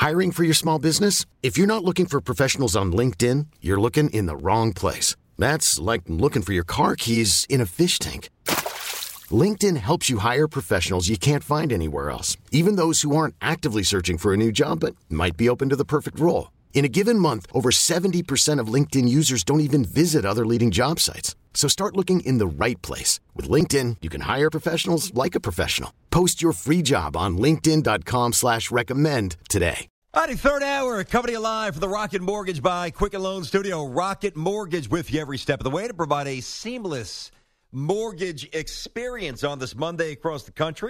Hiring for your small business? If you're not looking for professionals on LinkedIn, you're looking in the wrong place. That's like looking for your car keys in a fish tank. LinkedIn helps you hire professionals you can't find anywhere else, even those who aren't actively searching for a new job but might be open to the perfect role. In a given month, over 70% of LinkedIn users don't even visit other leading job sites. So start looking in the right place. With LinkedIn, you can hire professionals like a professional. Post your free job on linkedin.com/recommend today. All righty, third hour, coming to you live from the Rocket Mortgage by Quicken Loan Studio. Rocket Mortgage with you every step of the way to provide a seamless mortgage experience on this Monday across the country.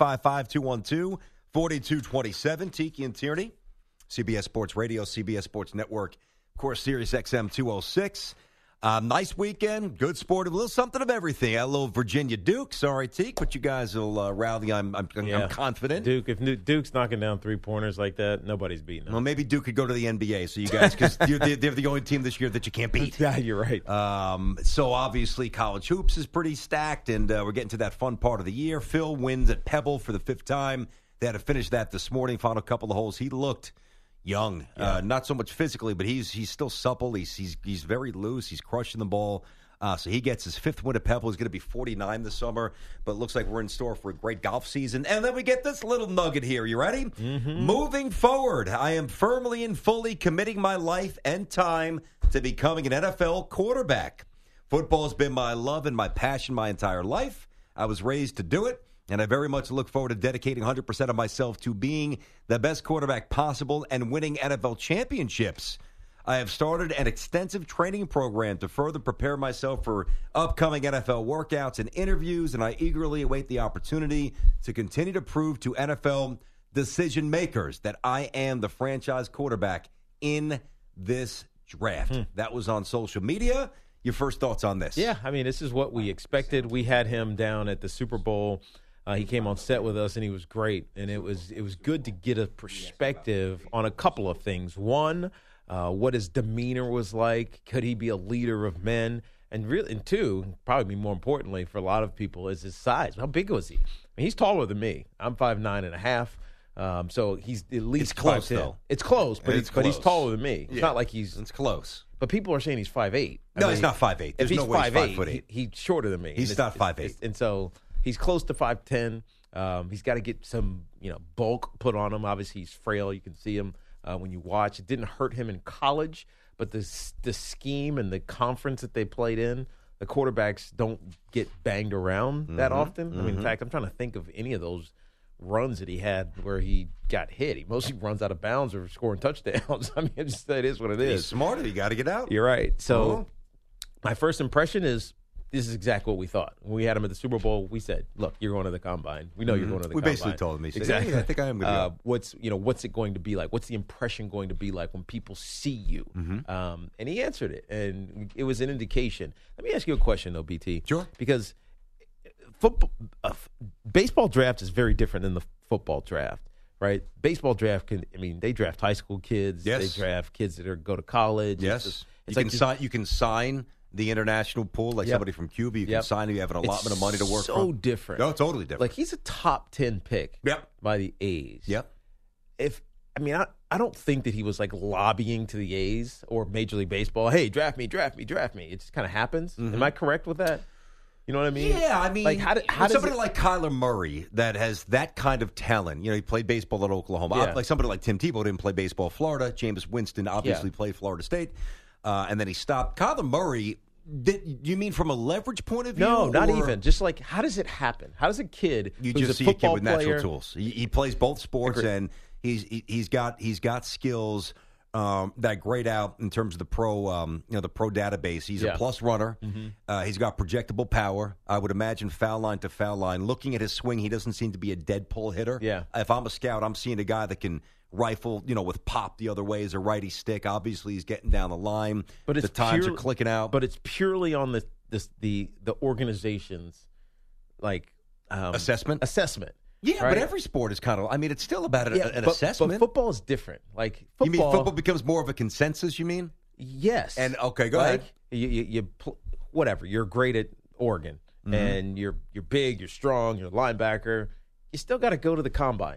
1-855-212-4227. Tiki and Tierney, CBS Sports Radio, CBS Sports Network, of course, Sirius XM 206. Nice weekend, good sport, a little something of everything. A little Virginia Duke. Sorry, Teak, but you guys will rally. I'm confident. Duke, if Duke's knocking down three-pointers like that, nobody's beating them. Well, maybe Duke could go to the NBA, so you guys, because they're the only team this year that you can't beat. Yeah, you're right. So obviously, college hoops is pretty stacked, and we're getting to that fun part of the year. Phil wins at Pebble for the 5th time. They had to finish that this morning, final couple of holes. He looked young, not so much physically, but he's still supple. He's very loose. He's crushing the ball. So he gets his 5th win at Pebble. He's going to be 49 this summer, but it looks like we're in store for a great golf season. And then we get this little nugget here. You ready? Mm-hmm. Moving forward, I am firmly and fully committing my life and time to becoming an NFL quarterback. Football has been my love and my passion my entire life. I was raised to do it. And I very much look forward to dedicating 100% of myself to being the best quarterback possible and winning NFL championships. I have started an extensive training program to further prepare myself for upcoming NFL workouts and interviews, and I eagerly await the opportunity to continue to prove to NFL decision makers that I am the franchise quarterback in this draft. That was on social media. Your first thoughts on this? Yeah, I mean, this is what we expected. We had him down at the Super Bowl. He came on set with us, and he was great. And it was good to get a perspective on a couple of things. One, what his demeanor was like. Could he be a leader of men? And two, probably more importantly for a lot of people, is his size. How big was he? I mean, he's taller than me. I'm 5'9.5". So he's at least it's close, 5'10". though. It's close, but he's taller than me. It's not like he's. It's close. But people are saying he's 5'8". No, he's not 5'8". There's no way he's 5'8". He's shorter than me. He's not 5'8". And so he's close to 5'10". He's got to get some, bulk put on him. Obviously, he's frail. You can see him when you watch. It didn't hurt him in college, but the scheme and the conference that they played in, the quarterbacks don't get banged around that often. I mean, in fact, I'm trying to think of any of those runs that he had where he got hit. He mostly runs out of bounds or scoring touchdowns. I mean, it is what it is. He's smarter. You got to get out. You're right. So my first impression is this is exactly what we thought. When we had him at the Super Bowl, we said, look, you're going to the Combine. We know you're going to the Combine. We basically told him. He said, exactly. Yeah, I think I am going to go. What's it going to be like? What's the impression going to be like when people see you? And he answered it, and it was an indication. Let me ask you a question, though, BT. Sure. Because baseball draft is very different than the football draft, right? Baseball draft they draft high school kids. Yes. They draft kids that go to college. Yes. You can sign the international pool, like somebody from Cuba. You can sign if you have an allotment of money to work so from. Different. No, totally different. Like, he's a top 10 pick by the A's. Yep. I don't think that he was, lobbying to the A's or Major League Baseball, hey, draft me, draft me, draft me. It just kind of happens. Am I correct with that? You know what I mean? Yeah, I mean, how does somebody like Kyler Murray that has that kind of talent, he played baseball at Oklahoma. Yeah. Like somebody like Tim Tebow didn't play baseball at Florida. Jameis Winston obviously played Florida State, and then he stopped. Kyler Murray, you mean from a leverage point of view? No, not even. Just how does it happen? How does a kid you who's just a see a kid with player, natural tools? He plays both sports, and he's got skills that grade out in terms of the pro database. He's a plus runner. He's got projectable power. I would imagine foul line to foul line. Looking at his swing, he doesn't seem to be a dead pull hitter. Yeah. If I'm a scout, I'm seeing a guy that can rifle, with pop the other way as a righty stick. Obviously, he's getting down the line. But the times are clicking out. But it's purely on the organization's assessment. Yeah, right? but every sport is kind of. It's still about an assessment. But football is different. Football, you mean football becomes more of a consensus? You mean? Yes. And okay, go ahead. Whatever. You're great at Oregon, and you're big, you're strong, you're a linebacker. You still got to go to the Combine.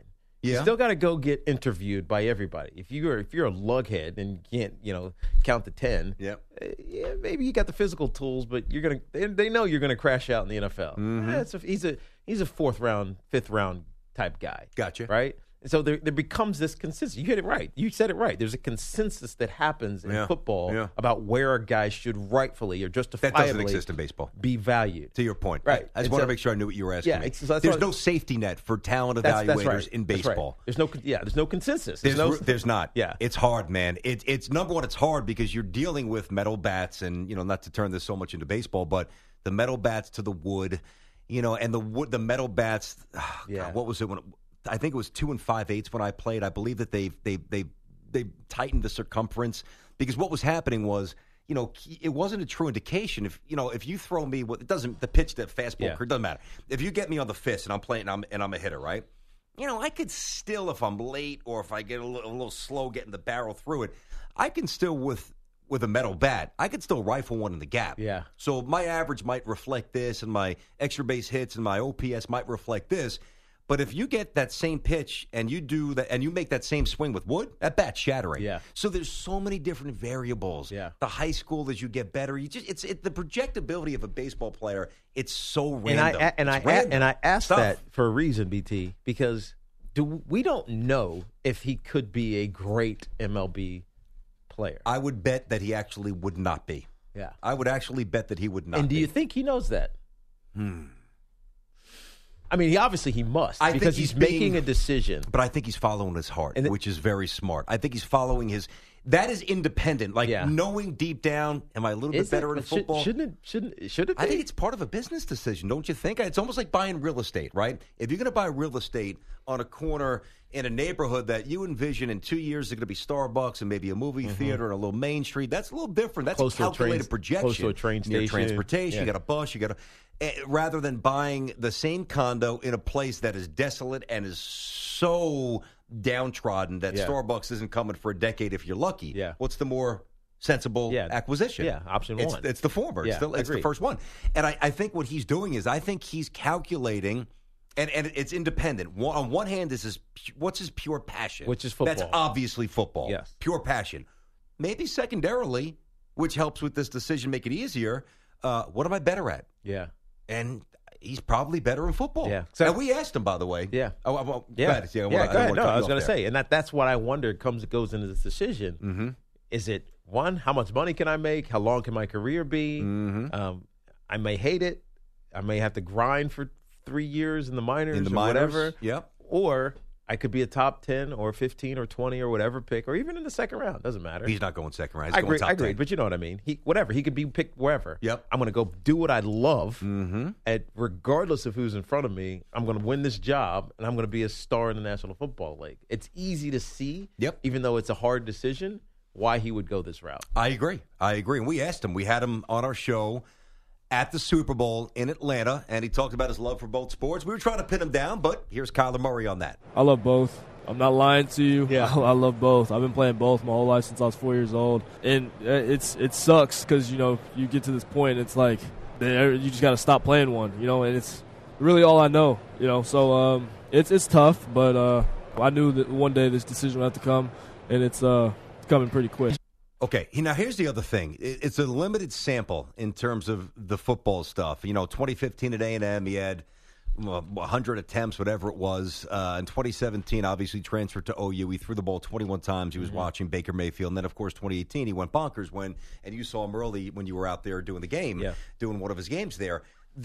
You still got to go get interviewed by everybody. If you're a lughead and you can't count to 10, yeah, maybe you got the physical tools, but they know you're gonna crash out in the NFL. Mm-hmm. He's a fourth round, fifth round type guy. Gotcha. Right. And so there becomes this consensus. You hit it right. You said it right. There's a consensus that happens in football about where a guy should rightfully or justifiably that doesn't exist in baseball. Be valued. To your point. Right. I just want to make sure I knew what you were asking me. So there's no safety net for talent evaluators in baseball. Right. There's no consensus. There's not. Yeah. It's hard, man. It's number one, it's hard because you're dealing with metal bats and, not to turn this so much into baseball, but the metal bats to the wood, and the metal bats, God, what was it when I think it was 2 5/8 when I played. I believe that they tightened the circumference because what was happening was, it wasn't a true indication. If you throw me the pitch, the fastball, it doesn't matter. If you get me on the fist and I'm playing and I'm a hitter, right? I could still, if I'm late or if I get a little slow getting the barrel through it, I can still with a metal bat, I could still rifle one in the gap. Yeah. So my average might reflect this, and my extra base hits and my OPS might reflect this. But if you get that same pitch and you do that and you make that same swing with wood, that bat's shattering. Yeah. So there's so many different variables. Yeah. The high school, as you get better, it's the projectability of a baseball player. It's so random. And I asked that for a reason, BT, because we don't know if he could be a great MLB player. I would bet that he actually would not be. Yeah. I would actually bet that he would not. And do you think he knows that? I mean, he must because he's making a decision. But I think he's following his heart, which is very smart. I think he's following that is independent. Knowing deep down, am I a little bit better in football? Shouldn't it be? I think it's part of a business decision, don't you think? It's almost like buying real estate, right? If you're going to buy real estate on a corner in a neighborhood that you envision in 2 years is going to be Starbucks and maybe a movie theater and a little Main Street, that's a little different. That's a calculated projection. Close to a train station. Near transportation, you got a bus, rather than buying the same condo in a place that is desolate and is so downtrodden that Starbucks isn't coming for a decade if you're lucky. Yeah. What's the more sensible acquisition? Yeah, option one. It's the former. Yeah, it's the first one. And I think what he's doing is I think he's calculating, and it's independent. On one hand, what's his pure passion? Which is football. That's obviously football. Yes. Pure passion. Maybe secondarily, which helps with this decision, make it easier, what am I better at? Yeah. And he's probably better in football. Yeah. And we asked him, by the way. Yeah. Go ahead. Go ahead. No, I was going to say, and that's what I wonder goes into this decision. Mm-hmm. Is it, one, how much money can I make? How long can my career be? Mm-hmm. I may hate it. I may have to grind for 3 years in the minors or minors, whatever. Yep. Or I could be a top 10 or 15 or 20 or whatever pick, or even in the second round. Doesn't matter. He's not going second round. I He's going top 10. agree, but you know what I mean. He could be picked wherever. Yep. I'm going to go do what I love, mm-hmm. and regardless of who's in front of me, I'm going to win this job, and I'm going to be a star in the National Football League. It's easy to see, even though it's a hard decision, why he would go this route. I agree. And we asked him. We had him on our show at the Super Bowl in Atlanta, and he talked about his love for both sports. We were trying to pin him down, but here's Kyler Murray on that. I love both. I'm not lying to you. Yeah. I love both. I've been playing both my whole life since I was 4 years old. And it sucks because, you get to this point, it's like you just got to stop playing one, and it's really all I know, So it's tough, but I knew that one day this decision would have to come, and it's coming pretty quick. Okay, now here's the other thing. It's a limited sample in terms of the football stuff. 2015 at A&M, he had 100 attempts, whatever it was. In 2017, obviously transferred to OU. He threw the ball 21 times. He was watching Baker Mayfield. And then, of course, 2018, he went bonkers and you saw him early when you were out there doing the game, doing one of his games there.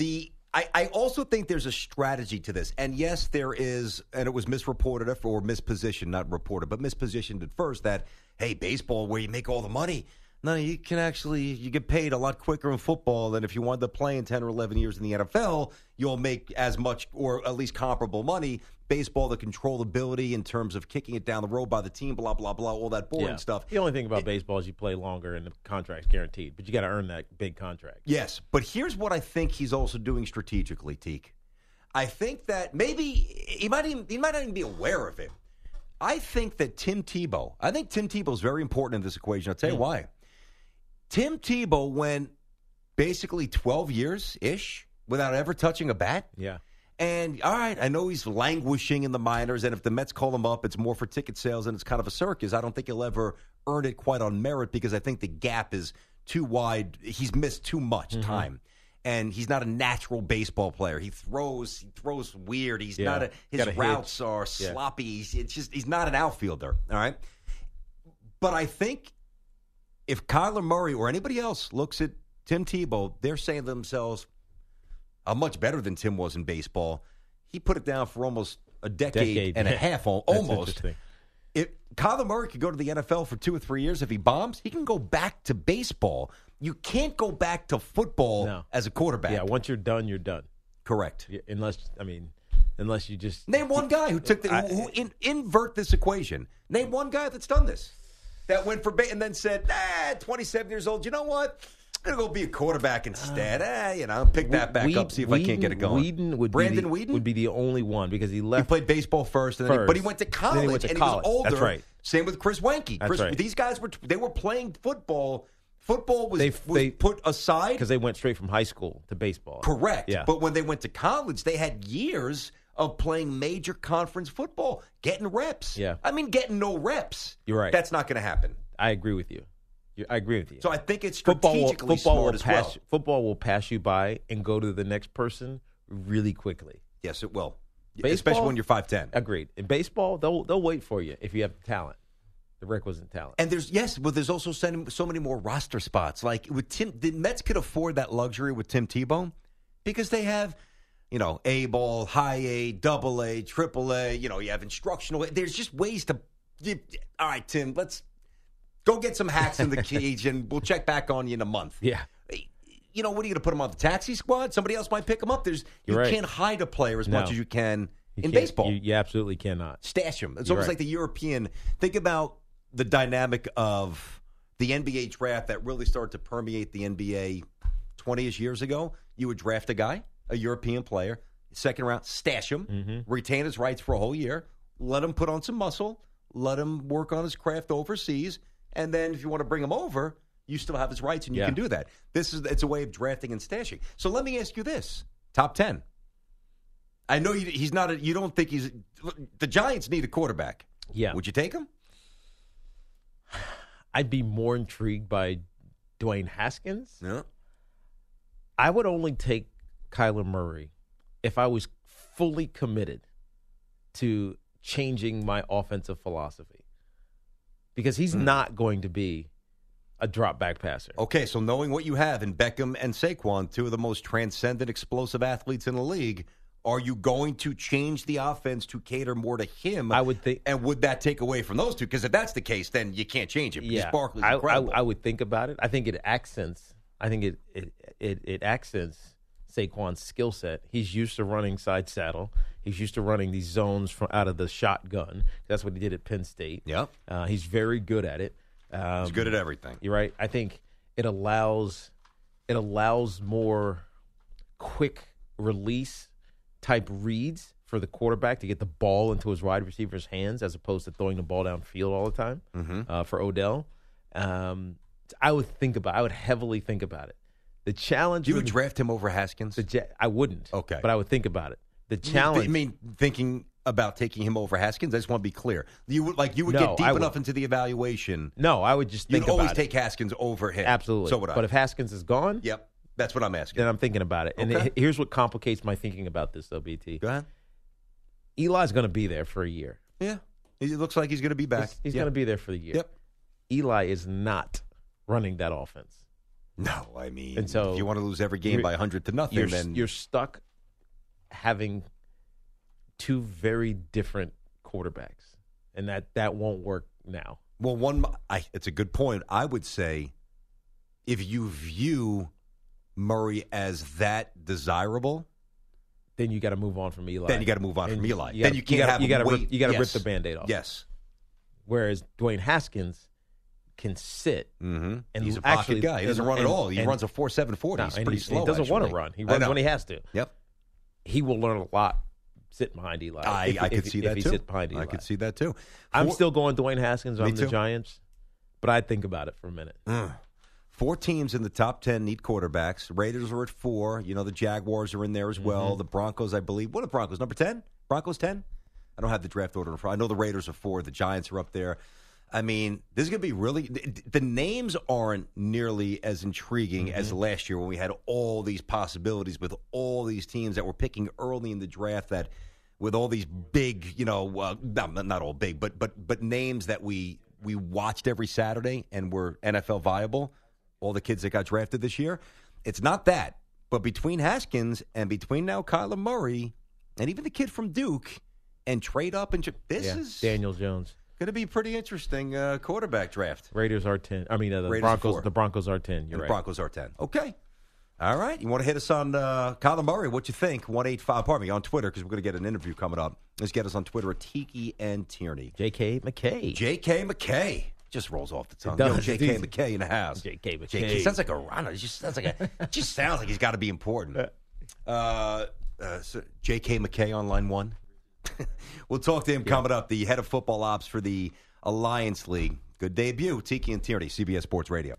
I also think there's a strategy to this. And yes, there is, and it was misreported or mispositioned, not reported, but mispositioned at first that, hey, baseball, where you make all the money. No, you get paid a lot quicker in football than if you wanted to play in 10 or 11 years in the NFL. You'll make as much or at least comparable money. Baseball, the controllability in terms of kicking it down the road by the team, blah, blah, blah, all that boring stuff. The only thing about baseball is you play longer and the contract's guaranteed, but you got to earn that big contract. Yes, but here's what I think he's also doing strategically, Teak. I think that maybe he might not even be aware of it. I think Tim Tebow is very important in this equation. I'll tell you why. Tim Tebow went basically 12 years-ish without ever touching a bat. Yeah. And, all right, I know he's languishing in the minors, and if the Mets call him up, it's more for ticket sales, and it's kind of a circus. I don't think he'll ever earn it quite on merit because I think the gap is too wide. He's missed too much time. And he's not a natural baseball player. He throws weird. His routes are sloppy. He's not an outfielder, all right? But I think if Kyler Murray or anybody else looks at Tim Tebow, they're saying to themselves, I'm much better than Tim was in baseball. He put it down for almost a decade and a half, almost. If Kyler Murray could go to the NFL for 2 or 3 years, if he bombs, he can go back to baseball. You can't go back to football as a quarterback. Yeah, once you're done, you're done. Correct. Yeah, unless you just name one guy who took invert this equation. Name one guy that's done this, that went for and then said, 27 years old. You know what? I'm going to go be a quarterback instead. Pick that back up, see if I can't get it going. Brandon Weeden would be the only one because he left. He played baseball first, but he went to college. Then he went to college. He was older. That's right. Same with Chris Wenke. Right. These guys were playing football. Football was put aside because they went straight from high school to baseball. Correct. Yeah. But when they went to college, they had years of playing major conference football, getting reps. Yeah. I mean, getting no reps. You're right. That's not going to happen. I agree with you. I agree with you. So I think it's strategically smart as well. Football will pass you by and go to the next person really quickly. Yes, it will. Baseball, especially when you're 5'10". Agreed. In baseball, they'll wait for you if you have talent. The requisite talent. And there's also so many more roster spots. Like with Tim, the Mets could afford that luxury with Tim Tebow because they have, A ball, high A, double A, triple A. You have instructional. There's just ways to. All right, Tim, let's go get some hacks in the cage, and we'll check back on you in a month. Yeah. What are you going to put him on the taxi squad? Somebody else might pick him up. You right. can't hide a player as much as you can in baseball. You absolutely cannot. Stash him. It's almost like the European. Think about the dynamic of the NBA draft that really started to permeate the NBA 20-ish years ago. You would draft a guy, a European player, second round, stash him, retain his rights for a whole year, let him put on some muscle, let him work on his craft overseas, and then if you want to bring him over, you still have his rights and you can do that. It's a way of drafting and stashing. So let me ask you this. Top 10. I know he's not you don't think the Giants need a quarterback. Yeah. Would you take him? I'd be more intrigued by Dwayne Haskins. Yeah. I would only take Kyler Murray if I was fully committed to changing my offensive philosophy. Because he's not going to be a drop back passer. Okay, so knowing what you have in Beckham and Saquon, two of the most transcendent, explosive athletes in the league, are you going to change the offense to cater more to him? I would think. And would that take away from those two? Because if that's the case, then you can't change it. Yeah, Barkley's incredible. I would think about it. I think it accents. It accents Saquon's skill set. He's used to running side saddle. He's used to running these zones from out of the shotgun. That's what he did at Penn State. Yep. He's very good at it. He's good at everything. You're right. I think it allows more quick release type reads for the quarterback to get the ball into his wide receiver's hands as opposed to throwing the ball downfield all the time for Odell. I would heavily think about it. The challenge. You would draft him over Haskins? I wouldn't. Okay. But I would think about it. The challenge. You mean thinking about taking him over Haskins? I just want to be clear. You would get deep enough into the evaluation. No, I would just think about it. You'd always take Haskins over him. Absolutely. So would I. But if Haskins is gone. Yep. That's what I'm asking. Then I'm thinking about it. Okay. And here's what complicates my thinking about this, though, BT. Go ahead. Eli's going to be there for a year. Yeah. It looks like he's going to be back. He's going to be there for the year. Yep. Eli is not running that offense. No, I mean, and so if you want to lose every game by 100-0, then you're stuck having two very different quarterbacks, and that won't work now. Well, it's a good point. I would say if you view Murray as that desirable, then you got to move on from Eli. Then you got to move on from Eli. Then you can't have him wait. You got to rip the Band-Aid off. Yes. Whereas Dwayne Haskins can sit. Mm-hmm. And he's a pocket guy. He doesn't run at all. He runs a 4.740. He's pretty slow. He doesn't want to run. He runs when he has to. Yep. He will learn a lot sitting behind Eli. I could see that too. Sits behind Eli. I could see that too. I'm still going Dwayne Haskins on the Giants, but I'd think about it for a minute. 4 teams in the top 10 need quarterbacks. Raiders are at 4. The Jaguars are in there as well. The Broncos, I believe. What are the Broncos? Number 10? Broncos 10? I don't have the draft order in front. I know the Raiders are 4. The Giants are up there. I mean, this is going to be really – the names aren't nearly as intriguing as last year when we had all these possibilities with all these teams that were picking early in the draft that with all these big, not all big, but names that we watched every Saturday and were NFL viable, all the kids that got drafted this year. It's not that. But between Haskins and between now Kyler Murray and even the kid from Duke and trade up and this is Daniel Jones. Going to be pretty interesting quarterback draft. Raiders are 10. I mean, the Broncos are 10. You're right. The Broncos are 10. Okay. All right. You want to hit us on Kyler Murray? What you think? 185. Pardon me, on Twitter because we're going to get an interview coming up. Let's get us on Twitter at Tiki and Tierney. J.K. McKay. J.K. McKay. Just rolls off the tongue. J.K. McKay in the house. J.K. McKay. J.K. Sounds like a runner. It just sounds like he's got to be important. So J.K. McKay on line 1. We'll talk to him coming up, the head of football ops for the Alliance League. Good debut, Tiki and Tierney, CBS Sports Radio.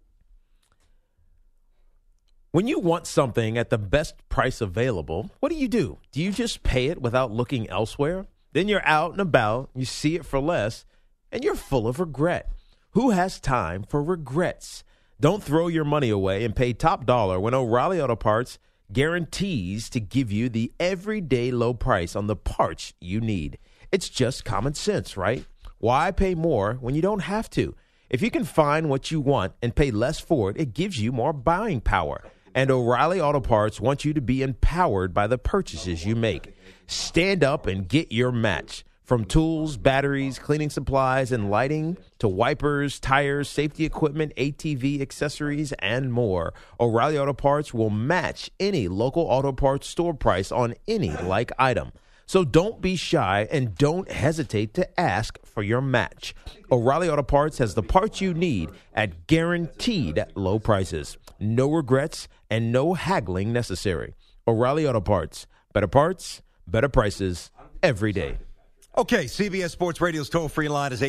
When you want something at the best price available, what do? Do you just pay it without looking elsewhere? Then you're out and about, you see it for less, and you're full of regret. Who has time for regrets? Don't throw your money away and pay top dollar when O'Reilly Auto Parts guarantees to give you the everyday low price on the parts you need. It's just common sense, right? Why pay more when you don't have to? If you can find what you want and pay less for it, it gives you more buying power. And O'Reilly Auto Parts wants you to be empowered by the purchases you make. Stand up and get your match. From tools, batteries, cleaning supplies, and lighting to wipers, tires, safety equipment, ATV accessories, and more, O'Reilly Auto Parts will match any local auto parts store price on any like item. So don't be shy and don't hesitate to ask for your match. O'Reilly Auto Parts has the parts you need at guaranteed low prices. No regrets and no haggling necessary. O'Reilly Auto Parts. Better parts, better prices every day. Okay, CBS Sports Radio's toll-free line is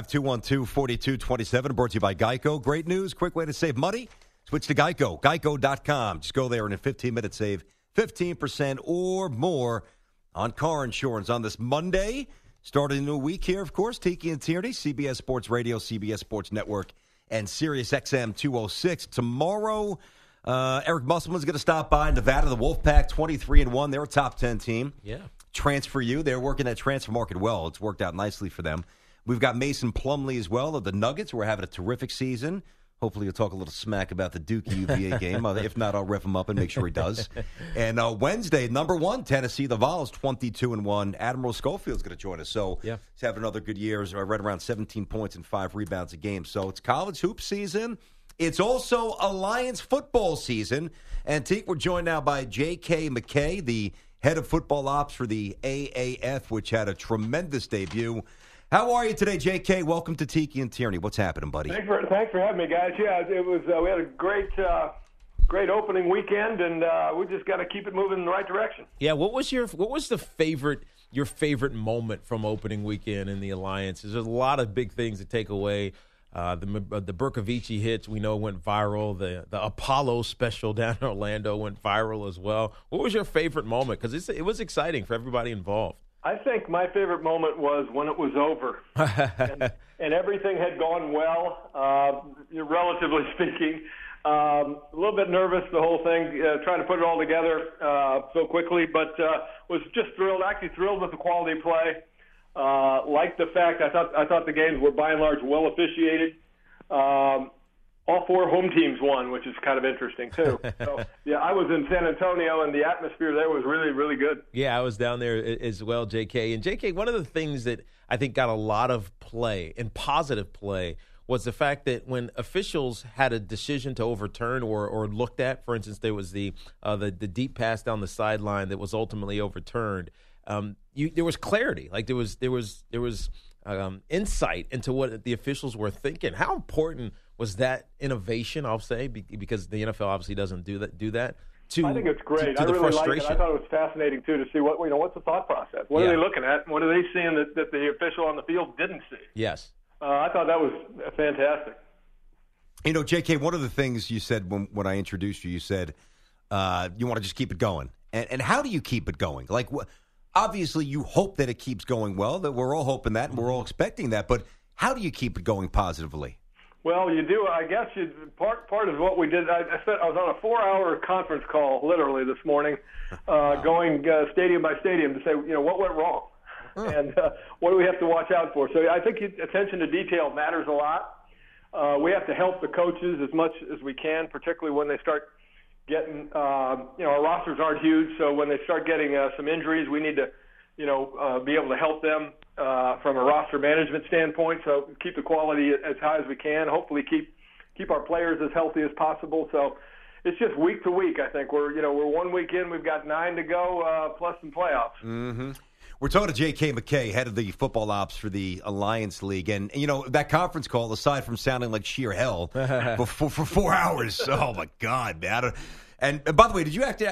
855-212-4227, brought to you by Geico. Great news, quick way to save money. Switch to Geico, geico.com. Just go there and in 15 minutes save 15% or more on car insurance on this Monday. Starting a new week here, of course. Tiki and Tierney, CBS Sports Radio, CBS Sports Network, and Sirius XM 206. Tomorrow, Eric Musselman's going to stop by. Nevada, the Wolfpack, 23-1. They're a top 10 team. Yeah. Transfer U. They're working that transfer market well. It's worked out nicely for them. We've got Mason Plumlee as well of the Nuggets. We're having a terrific season. Hopefully he'll talk a little smack about the Duke UVA game. If not, I'll riff him up and make sure he does. And Wednesday, number 1, Tennessee, the Vols, 22-1. Admiral Schofield's going to join us. So he's having another good year. Right around 17 points and 5 rebounds a game. So it's college hoop season. It's also Alliance football season. And Teak, we're joined now by J.K. McKay, the head of football ops for the AAF, which had a tremendous debut. How are you today, J.K.? Welcome to Tiki and Tierney. What's happening, buddy? Thanks for having me, guys. Yeah, it was. We had a great opening weekend, and we just got to keep it moving in the right direction. Yeah. What was your favorite moment from opening weekend in the Alliance? There's a lot of big things to take away. The Bercovici hits we know went viral. The Apollo special down in Orlando went viral as well. What was your favorite moment? Because it was exciting for everybody involved. I think my favorite moment was when it was over and everything had gone well, relatively speaking. A little bit nervous, the whole thing, trying to put it all together so quickly, but was just thrilled with the quality of play. Liked the fact I thought the games were by and large well officiated. All 4 home teams won, which is kind of interesting too. So yeah, I was in San Antonio, and the atmosphere there was really, really good. Yeah, I was down there as well, J.K. And J.K., one of the things that I think got a lot of play and positive play was the fact that when officials had a decision to overturn or looked at, for instance, there was the deep pass down the sideline that was ultimately overturned. There was clarity, like there was insight into what the officials were thinking. How important was that innovation? I'll say because the NFL obviously doesn't do that. I think it's great. I really like it. I thought it was fascinating too to see what's the thought process. What are they looking at? What are they seeing that the official on the field didn't see? Yes. I thought that was fantastic. You know, JK, one of the things you said when I introduced you, you said you want to just keep it going. And how do you keep it going? Like, obviously, you hope that it keeps going well, that we're all hoping that, and we're all expecting that. But how do you keep it going positively? Well, you do. I guess part of what we did. I was on a 4-hour conference call, literally this morning, going stadium by stadium to say, what went wrong, and what do we have to watch out for. So I think attention to detail matters a lot. We have to help the coaches as much as we can, particularly when they start getting. Our rosters aren't huge, so when they start getting some injuries, we need to, be able to help them. From a roster management standpoint, so keep the quality as high as we can. Hopefully, keep our players as healthy as possible. So it's just week to week. I think we're 1 week in. We've got 9 to go, plus some playoffs. Mm-hmm. We're talking to J.K. McKay, head of the football ops for the Alliance League, and that conference call, aside from sounding like sheer hell for 4 hours. Oh my God, man! And by the way, did you have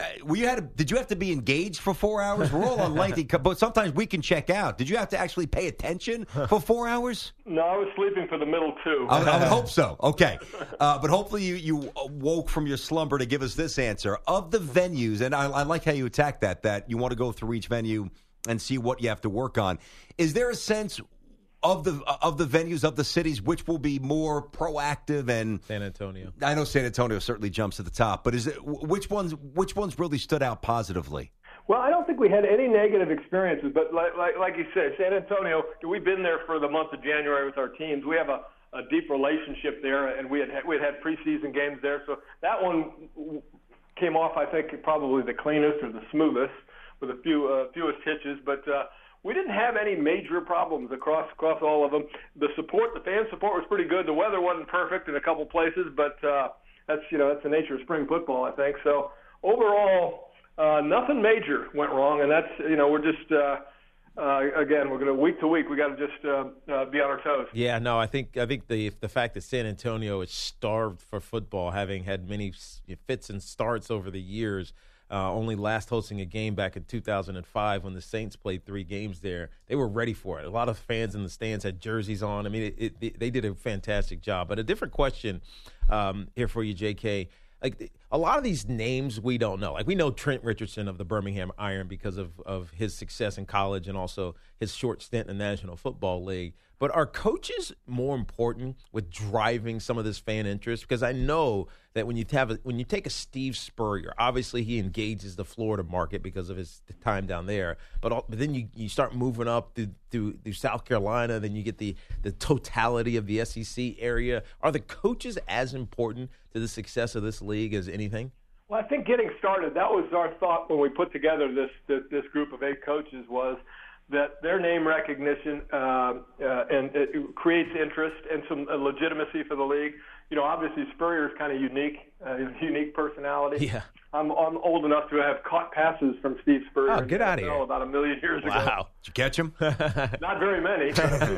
to be engaged for 4 hours? We're all on lengthy, but sometimes we can check out. Did you have to actually pay attention for 4 hours? No, I was sleeping for the middle two. I would hope so. Okay, but hopefully you woke from your slumber to give us this answer of the venues. And I like how you attack that you want to go through each venue and see what you have to work on. Is there a sense of the venues of the cities which will be more proactive? And San Antonio. I know San Antonio certainly jumps to the top, but which ones really stood out positively? Well, I don't think we had any negative experiences, but like you said, San Antonio, we've been there for the month of January with our teams. We have a deep relationship there, and we had preseason games there, so that one came off, I think, probably the cleanest or the smoothest with a fewest hitches, but we didn't have any major problems across all of them. The fan support was pretty good. The weather wasn't perfect in a couple places, but that's the nature of spring football, I think. So overall, nothing major went wrong, and that's we're just again we're going to week to week. We got to just be on our toes. Yeah, no, I think the fact that San Antonio is starved for football, having had many fits and starts over the years. Only last hosting a game back in 2005 when the Saints played 3 games there. They were ready for it. A lot of fans in the stands had jerseys on. I mean, they did a fantastic job. But a different question here for you, JK. Like a lot of these names we don't know. Like we know Trent Richardson of the Birmingham Iron because of his success in college and also his short stint in the National Football League. But are coaches more important with driving some of this fan interest? Because I know that when you take a Steve Spurrier, obviously he engages the Florida market because of his time down there. But then you start moving up through South Carolina, then you get the totality of the SEC area. Are the coaches as important to the success of this league as anything? Well, I think getting started, that was our thought when we put together this group of 8 coaches was that their name recognition and it creates interest and some legitimacy for the league. Obviously Spurrier's kind of unique, unique personality. Yeah. I'm old enough to have caught passes from Steve Spurrier. Oh, get out of here! About 1 million years ago. Wow, did you catch him? Not very many.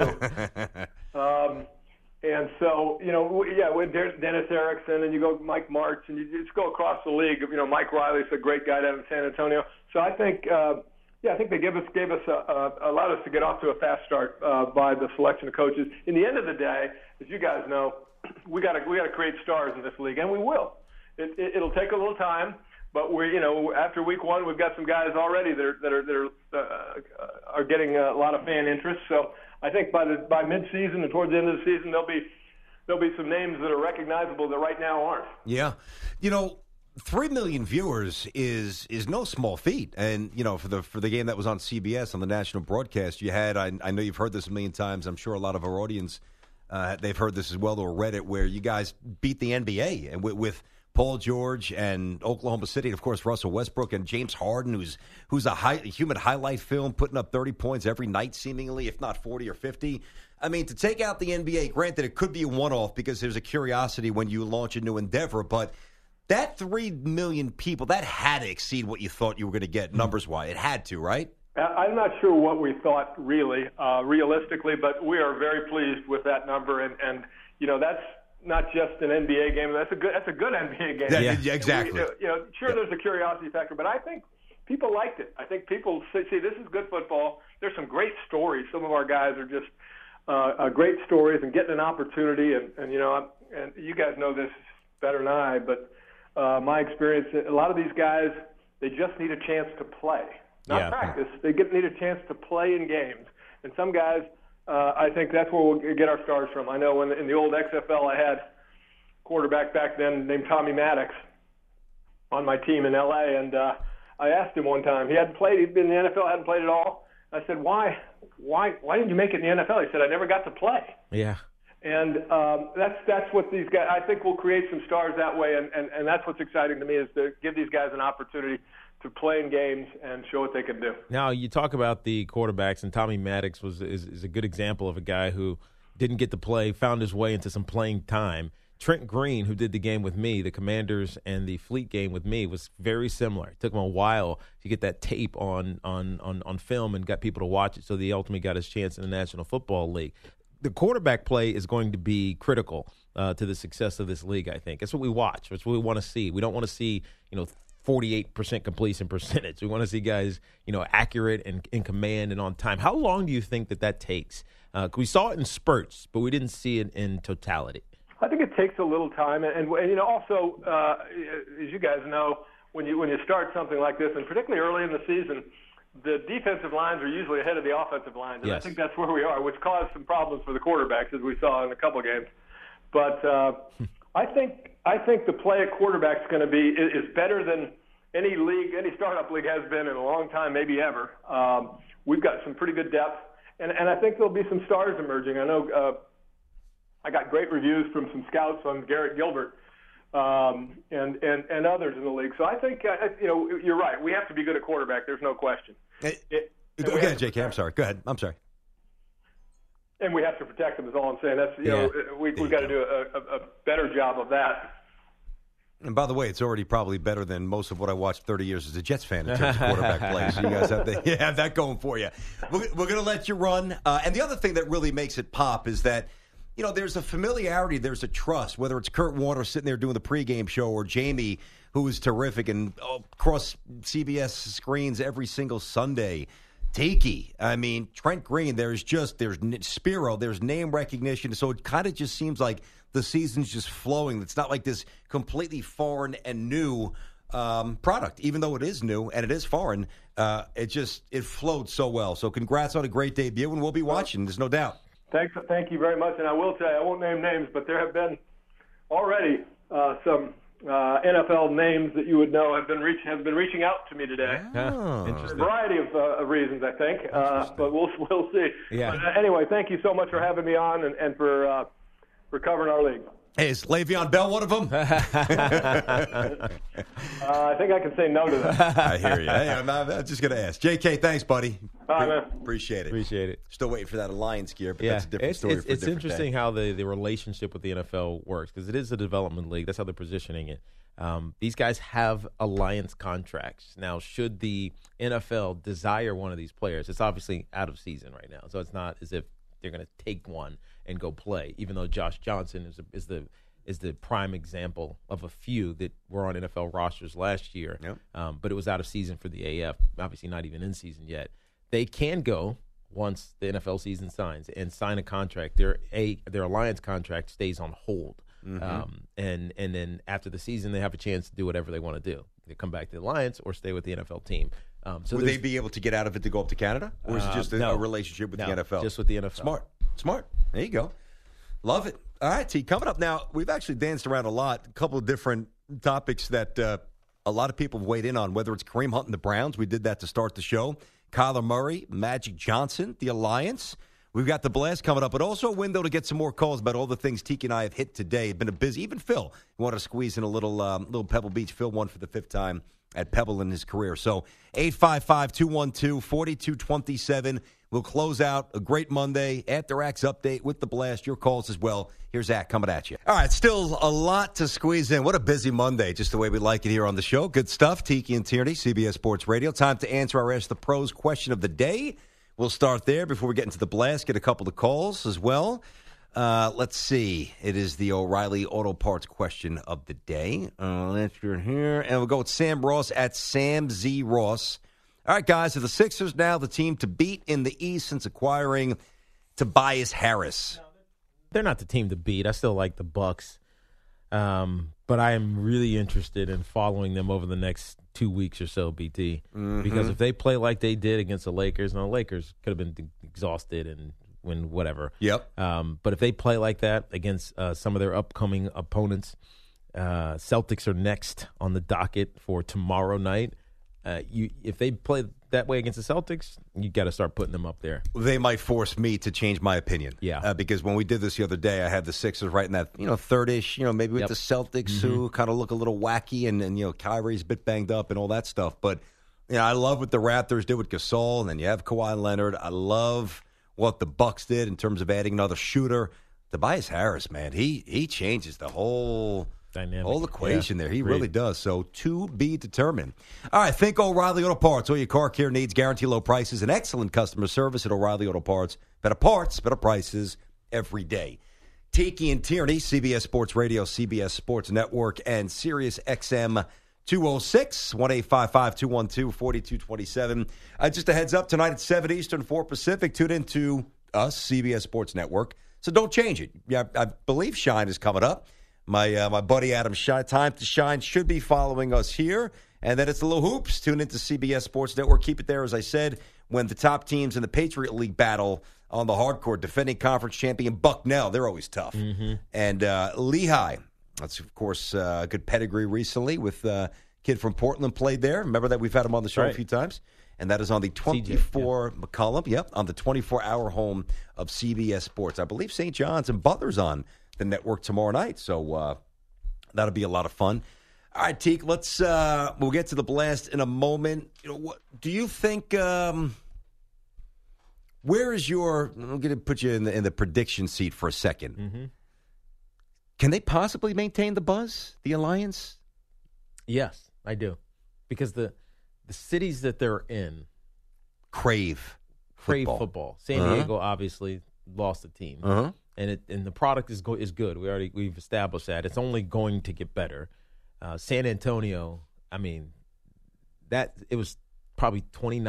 And so, with Dennis Erickson, and you go Mike Martz, and you just go across the league. Mike Riley's a great guy down in San Antonio. So I think. I think they gave us allowed us to get off to a fast start by the selection of coaches. In the end of the day, as you guys know, we got to create stars in this league, and we will. It'll take a little time, but after week 1, we've got some guys already that are getting a lot of fan interest. So I think by mid-season and towards the end of the season, there'll be some names that are recognizable that right now aren't. Yeah, 3 million viewers is no small feat, and for the game that was on CBS on the national broadcast, you had I know you've heard this a million times. I'm sure a lot of our audience they've heard this as well or read it, where you guys beat the NBA and with Paul George and Oklahoma City, and of course Russell Westbrook and James Harden, who's a human highlight film, putting up 30 points every night seemingly, if not 40 or 50. I mean, to take out the NBA, granted it could be a one-off because there's a curiosity when you launch a new endeavor, but that 3 million people, that had to exceed what you thought you were going to get numbers-wise. It had to, right? I'm not sure what we thought realistically, but we are very pleased with that number. And that's not just an NBA game. That's a good NBA game. Yeah, exactly. There's a curiosity factor, but I think people liked it. I think people see this is good football. There's some great stories. Some of our guys are just great stories and getting an opportunity. And and you guys know this better than I, but my experience, a lot of these guys, they just need a chance to play, not practice. They need a chance to play in games. And some guys, I think that's where we'll get our stars from. I know in the old XFL, I had a quarterback back then named Tommy Maddox on my team in L.A., and I asked him one time. He'd been in the NFL, hadn't played at all. I said, why didn't you make it in the NFL? He said, I never got to play. Yeah. And that's what these guys, I think we'll create some stars that way, and that's what's exciting to me, is to give these guys an opportunity to play in games and show what they can do. Now, you talk about the quarterbacks, and Tommy Maddox is a good example of a guy who didn't get to play, found his way into some playing time. Trent Green, who did the game with me, the Commanders and the Fleet game with me, was very similar. It took him a while to get that tape on film and got people to watch it, so he ultimately got his chance in the National Football League. The quarterback play is going to be critical to the success of this league, I think. That's what we watch. That's what we want to see. We don't want to see, 48% completion percentage. We want to see guys, accurate and in command and on time. How long do you think that takes? We saw it in spurts, but we didn't see it in totality. I think it takes a little time, and also, as you guys know, when you start something like this, and particularly early in the season, the defensive lines are usually ahead of the offensive lines, and yes. I think that's where we are, which caused some problems for the quarterbacks, as we saw in a couple games. But I think the play at quarterback is going to be is better than any startup league has been in a long time, maybe ever. We've got some pretty good depth, and I think there'll be some stars emerging. I know. I got great reviews from some scouts on Garrett Gilbert and others in the league. So I think you're right. We have to be good at quarterback. There's no question. Go ahead, J.K. I'm sorry. Go ahead. I'm sorry. And we have to protect them. Is all I'm saying. That's we've got to do a better job of that. And by the way, it's already probably better than most of what I watched 30 years as a Jets fan in terms of quarterback play. So you guys have that going for you. We're going to let you run. And the other thing that really makes it pop is that, there's a familiarity, there's a trust, whether it's Kurt Warner sitting there doing the pregame show or Jamie, who is terrific and across CBS screens every single Sunday. Takey, Trent Green, there's Spiro, there's name recognition. So it kind of just seems like the season's just flowing. It's not like this completely foreign and new product, even though it is new and it is foreign. It flowed so well. So congrats on a great debut, and we'll be watching. There's no doubt. Thank you very much. And I will tell you, I won't name names, but there have been already some NFL names that you would know have been reaching out to me today. Oh, for a variety of reasons, I think. But we'll see. Yeah. But anyway, thank you so much for having me on and for covering our league. Hey, is Le'Veon Bell one of them? I think I can say no to that. I hear you. Hey, I'm just going to ask. JK, thanks, buddy. Bye, man. Appreciate it. Still waiting for that Alliance gear, but that's a different story for a different It's interesting how the relationship with the NFL works, because it is a development league. That's how they're positioning it. These guys have Alliance contracts. Now, should the NFL desire one of these players, it's obviously out of season right now, so it's not as if they're going to take one and go play, even though Josh Johnson is the prime example of a few that were on NFL rosters last year. Yep. But it was out of season for the AF, obviously not even in season yet. They can go once the NFL season signs and sign a contract. Their Alliance contract stays on hold. Mm-hmm. And then after the season, they have a chance to do whatever they want to do. They come back to the Alliance or stay with the NFL team. So would they be able to get out of it to go up to Canada? Or is it just a relationship with the NFL? Just with the NFL. Smart. There you go. Love it. All right, T, coming up now, we've actually danced around a lot, a couple of different topics that a lot of people have weighed in on, whether it's Kareem Hunt and the Browns. We did that to start the show. Kyler Murray, Magic Johnson, the Alliance. We've got the Blast coming up, but also a window to get some more calls about all the things Tiki and I have hit today. It's been a busy, even Phil wanted to squeeze in a little Pebble Beach. Phil won for the fifth time at Pebble in his career. So 855-212-4227. We'll close out a great Monday After Acts update with the Blast. Your calls as well. Here's Zach coming at you. All right, still a lot to squeeze in. What a busy Monday, just the way we like it here on the show. Good stuff. Tiki and Tierney, CBS Sports Radio. Time to answer our Ask the Pros question of the day. We'll start there before we get into the Blast. Get a couple of calls as well. Let's see. It is the O'Reilly Auto Parts question of the day. Let's go here. And we'll go with Sam Ross at Sam Z. Ross. All right, guys. Are the Sixers now the team to beat in the East since acquiring Tobias Harris? They're not the team to beat. I still like the Bucks. But I am really interested in following them over the next 2 weeks or so, BT. Mm-hmm. Because if they play like they did against the Lakers, and the Lakers could have been exhausted and win whatever. Yep. But if they play like that against some of their upcoming opponents, Celtics are next on the docket for tomorrow night. If they play that way against the Celtics, you got to start putting them up there. They might force me to change my opinion. Yeah. Because when we did this the other day, I had the Sixers right in that, third-ish, maybe with the Celtics who kind of look a little wacky and Kyrie's a bit banged up and all that stuff. But, I love what the Raptors did with Gasol, and then you have Kawhi Leonard. I love what the Bucks did in terms of adding another shooter. Tobias Harris, man, he changes the whole equation there. He really does. So to be determined. All right, think O'Reilly Auto Parts. All your car care needs, guarantee low prices, and excellent customer service at O'Reilly Auto Parts. Better parts, better prices every day. Tiki and Tierney, CBS Sports Radio, CBS Sports Network, and Sirius XM 206 1-855-212-4227. Just a heads up, tonight at 7 Eastern, 4 Pacific, tune into us, CBS Sports Network. So don't change it. Yeah, I believe Shine is coming up. My buddy Adam Shine, Time to Shine, should be following us here. And then it's the Little Hoops. Tune into CBS Sports Network. Keep it there, as I said, when the top teams in the Patriot League battle on the hardcourt. Defending conference champion Bucknell. They're always tough. Mm-hmm. And Lehigh. That's, of course, a good pedigree recently with a kid from Portland played there. Remember that we've had him on the show a few times. And that is on the 24 McCollum. On the 24-hour home of CBS Sports. I believe St. John's and Butler's on the network tomorrow night. So that'll be a lot of fun. All right, Teak, we'll get to the blast in a moment. What do you think? Where is your? I'm going to put you in the prediction seat for a second. Mm-hmm. Can they possibly maintain the buzz, the Alliance? Yes, I do, because the cities that they're in crave football. San Diego obviously lost the team, and the product is good. We've established that. It's only going to get better. San Antonio, I mean, it was probably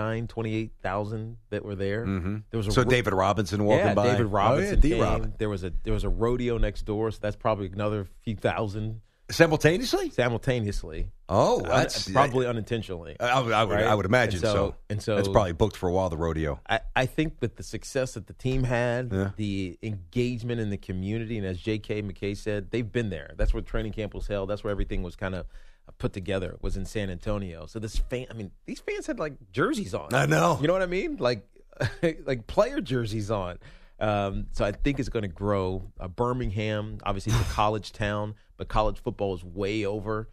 28,000 that were there. Mm-hmm. There was David Robinson walking by. David Robinson came. There was a rodeo next door, so that's probably another few thousand. Simultaneously. Oh, that's probably unintentionally. I would imagine so. And so it's probably booked for a while, the rodeo. I think with the success that the team had, the engagement in the community, and as J.K. McKay said, they've been there. That's where training camp was held. That's where everything was kind of put together, was in San Antonio. So these fans had like jerseys on. I know. You know what I mean? Like player jerseys on. So I think it's going to grow. Birmingham, obviously, it's a college town, but college football is way over.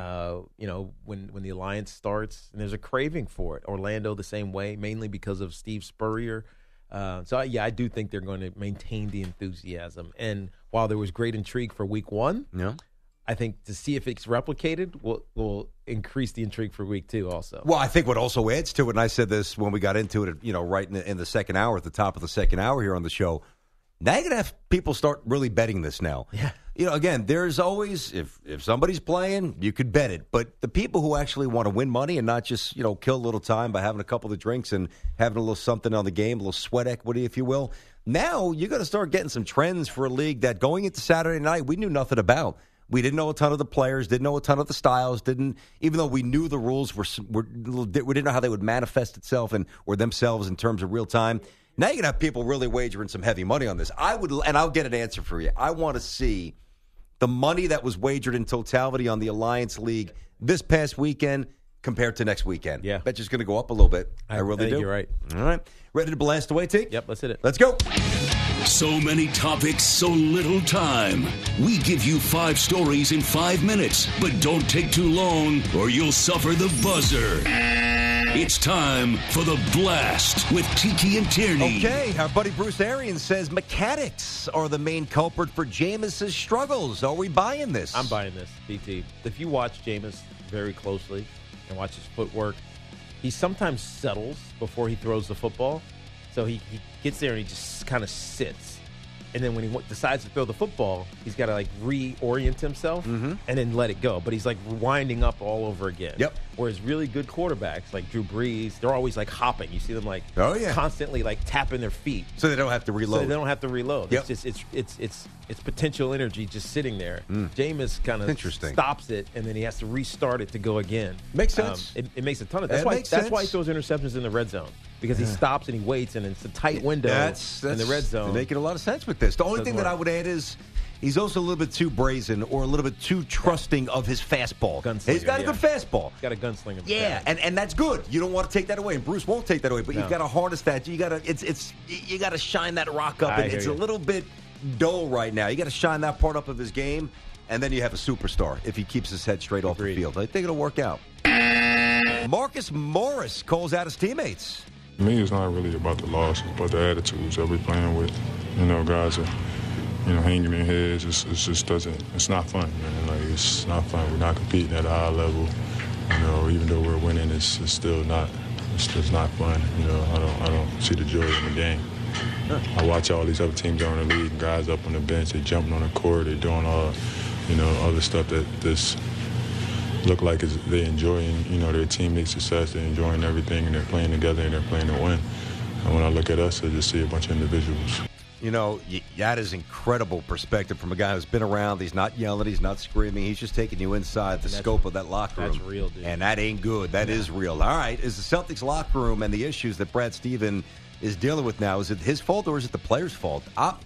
When the Alliance starts, and there's a craving for it. Orlando the same way, mainly because of Steve Spurrier. I do think they're going to maintain the enthusiasm. And while there was great intrigue for Week 1, I think to see if it's replicated will increase the intrigue for Week 2 also. Well, I think what also adds to it, and I said this when we got into it, right in the second hour, at the top of the second hour here on the show, now you're going to have people start really betting this now. Yeah. Again, there's always, if somebody's playing, you could bet it. But the people who actually want to win money and not just, kill a little time by having a couple of drinks and having a little something on the game, a little sweat equity, if you will, now you got to start getting some trends for a league that going into Saturday night, we knew nothing about. We didn't know a ton of the players, didn't know a ton of the styles, even though we knew the rules we didn't know how they would manifest itself or themselves in terms of real time. Now you're going to have people really wagering some heavy money on this. I'll get an answer for you. I want to see the money that was wagered in totality on the Alliance League this past weekend compared to next weekend. Yeah. Bet you's going to go up a little bit. I really do. You're right. All right. Ready to blast away, T? Yep, let's hit it. Let's go. So many topics, so little time. We give you 5 stories in 5 minutes, but don't take too long or you'll suffer the buzzer. It's time for the blast with Tiki and Tierney. Okay, our buddy Bruce Arians says mechanics are the main culprit for Jameis's struggles. Are we buying this? I'm buying this, BT. If you watch Jameis very closely and watch his footwork, he sometimes settles before he throws the football. So he gets there and he just kind of sits. And then when he decides to throw the football, he's got to reorient himself and then let it go. But he's winding up all over again. Yep. Whereas really good quarterbacks like Drew Brees, they're always like hopping. You see them like constantly like tapping their feet, so they don't have to reload. Yep. It's just it's potential energy just sitting there. Jameis kind of stops it, and then he has to restart it to go again. Makes sense. It makes a ton of sense. That's why he throws interceptions in the red zone, because he stops and he waits, and it's a tight window in the red zone. Making a lot of sense with this. The only thing that I would add is, he's also a little bit too brazen or a little bit too trusting of his fastball. He's got a good fastball. He's got a gunslinger. Yeah, and that's good. You don't want to take that away, and Bruce won't take that away. But you've got to harness that. You got to shine that rock up. And it's a little bit dull right now. You got to shine that part up of his game, and then you have a superstar if he keeps his head straight off the field. I think it'll work out. Marcus Morris calls out his teammates. To me, it's not really about the loss, it's about the attitudes that we're playing with. Guys are hanging their heads. It's not fun, man. Like, it's not fun. We're not competing at a high level. Even though we're winning, it's still not fun. I don't see the joy in the game. I watch all these other teams around the league, and guys up on the bench, they jumping on the court, they're doing all, other stuff that this look like they're enjoying, their teammates' success, they're enjoying everything, and they're playing together, and they're playing to win. And when I look at us, I just see a bunch of individuals. That is incredible perspective from a guy who's been around. He's not yelling. He's not screaming. He's just taking you inside the scope of that locker room. That's real, dude. And that ain't good. That is real. All right. Is the Celtics locker room and the issues that Brad Stevens is dealing with now, is it his fault or is it the players' fault?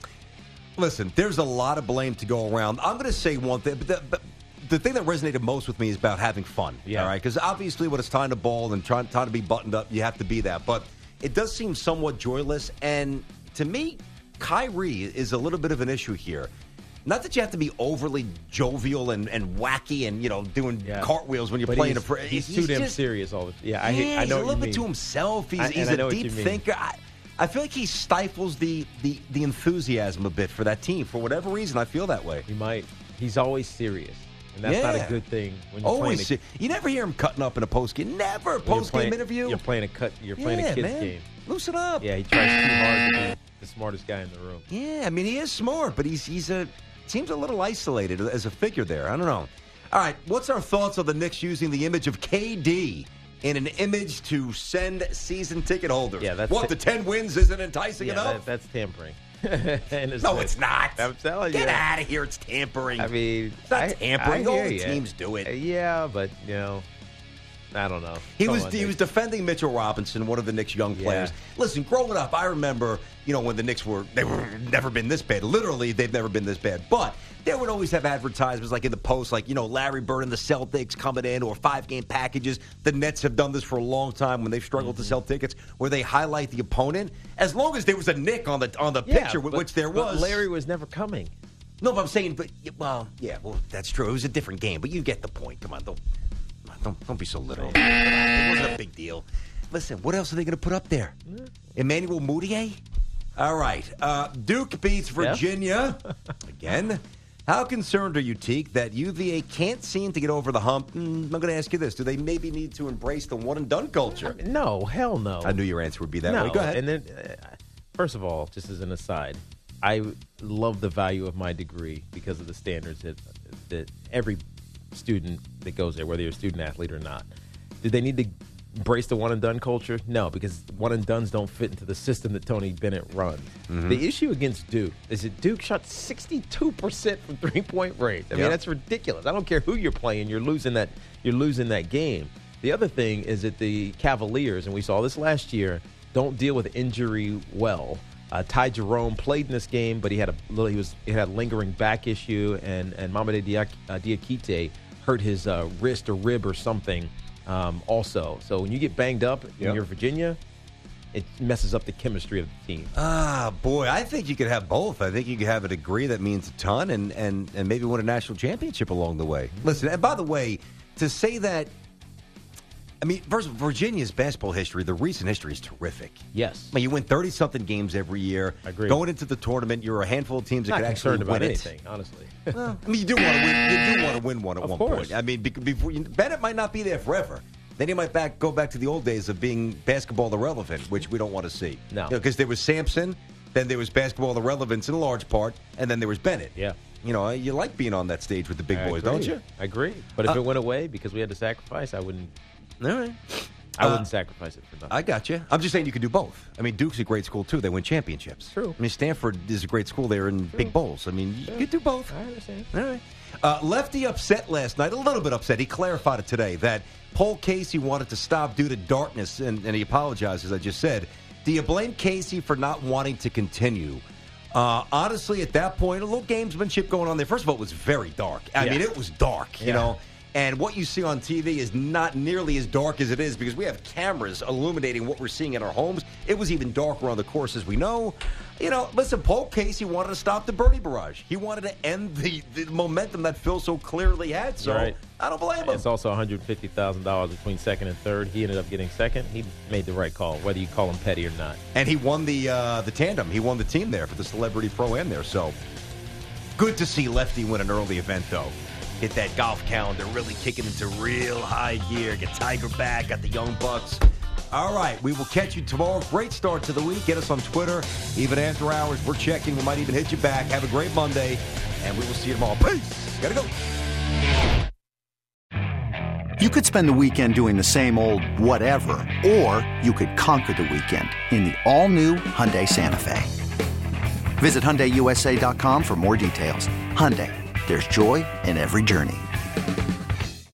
Listen, there's a lot of blame to go around. I'm going to say one thing, but the thing that resonated most with me is about having fun. Yeah. All right. Because obviously when it's time to ball and time to be buttoned up, you have to be that. But it does seem somewhat joyless. And to me, Kyrie is a little bit of an issue here. Not that you have to be overly jovial and wacky and doing cartwheels when you're playing. He's too damn serious all the time. I know he's a little bit to himself. He's a deep thinker. I feel like he stifles the enthusiasm a bit for that team. For whatever reason, I feel that way. He might. He's always serious, and that's not a good thing. When you're always playing you never hear him cutting up in a postgame. Never postgame interview. You're playing a kid's game. Loosen up. Yeah, he tries too hard to be the smartest guy in the room. Yeah, I mean he is smart, but seems a little isolated as a figure there. I don't know. All right, what's our thoughts on the Knicks using the image of KD in an image to send season ticket holders? Yeah, the 10 wins isn't enticing enough? That's tampering. No, it's not. I'm telling you. Get out of here. It's tampering. I mean, it's not tampering. All the teams do it. Yeah, but, I don't know. He was defending Mitchell Robinson, one of the Knicks' young players. Listen, growing up, I remember, when the Knicks were never been this bad. Literally, they've never been this bad. But they would always have advertisements like in the Post, like, Larry Bird and the Celtics coming in, or 5-game packages. The Nets have done this for a long time when they've struggled to sell tickets, where they highlight the opponent. As long as there was a Nick on the picture, which there was. But Larry was never coming. No, but I'm saying, that's true. It was a different game, but you get the point. Come on, Don't be so literal. It wasn't a big deal. Listen, what else are they going to put up there? Emmanuel Mudiay? All right. Duke beats Virginia. Again. How concerned are you, Teak, that UVA can't seem to get over the hump? I'm going to ask you this. Do they maybe need to embrace the one-and-done culture? No, hell no. I knew your answer would be that way. Go ahead. And then, first of all, just as an aside, I love the value of my degree because of the standards that every student that goes there, whether you're a student athlete or not. Do they need to embrace the one-and-done culture? No, because one-and-dones don't fit into the system that Tony Bennett runs. Mm-hmm. The issue against Duke is that Duke shot 62% from three-point range. I mean, that's ridiculous. I don't care who you're playing, you're losing that game. The other thing is that the Cavaliers, and we saw this last year, don't deal with injury well. Ty Jerome played in this game, but he had a lingering back issue, and Mamadi Diakite hurt his wrist or rib or something also. So when you get banged up and you're Virginia, it messes up the chemistry of the team. Boy, I think you could have both. I think you could have a degree that means a ton and maybe win a national championship along the way. Listen, and by the way, to say that, I mean, first of all, Virginia's basketball history, the recent history is terrific. Yes. I mean, you win 30-something games every year. I agree. Going into the tournament, you're a handful of teams that could actually win about it. Anything, honestly. Well, I mean, you do want to win. You do want to win one at one point. I mean, before Bennett might not be there forever. Then he might go back to the old days of being basketball irrelevant, which we don't want to see. No. Because there was Sampson, then there was basketball irrelevance in large part, and then there was Bennett. Yeah. You like being on that stage with the big boys, don't you? I agree. But if it went away because we had to sacrifice, I wouldn't All right. I wouldn't sacrifice it for nothing. I got you. I'm just saying you could do both. I mean, Duke's a great school, too. They win championships. True. I mean, Stanford is a great school. They're in big bowls. I mean, you could do both. I understand. All right. Lefty upset last night, a little bit upset. He clarified it today that Paul Casey wanted to stop due to darkness, and he apologized, as I just said. Do you blame Casey for not wanting to continue? Honestly, at that point, a little gamesmanship going on there. First of all, it was very dark. I mean, it was dark, you know. And what you see on TV is not nearly as dark as it is because we have cameras illuminating what we're seeing in our homes. It was even darker on the course, as we know. You know, listen, Paul Casey wanted to stop the birdie barrage. He wanted to end the momentum that Phil so clearly had. So I don't blame him. It's also $150,000 between second and third. He ended up getting second. He made the right call, whether you call him petty or not. And he won the tandem. He won the team there for the Celebrity Pro-Am there. So good to see Lefty win an early event, though. Hit that golf calendar, really kicking into real high gear. Get Tiger back, got the Young Bucks. All right, we will catch you tomorrow. Great start to the week. Get us on Twitter. Even after hours, we're checking. We might even hit you back. Have a great Monday, and we will see you tomorrow. Peace. Gotta go. You could spend the weekend doing the same old whatever, or you could conquer the weekend in the all-new Hyundai Santa Fe. Visit HyundaiUSA.com for more details. Hyundai. There's joy in every journey.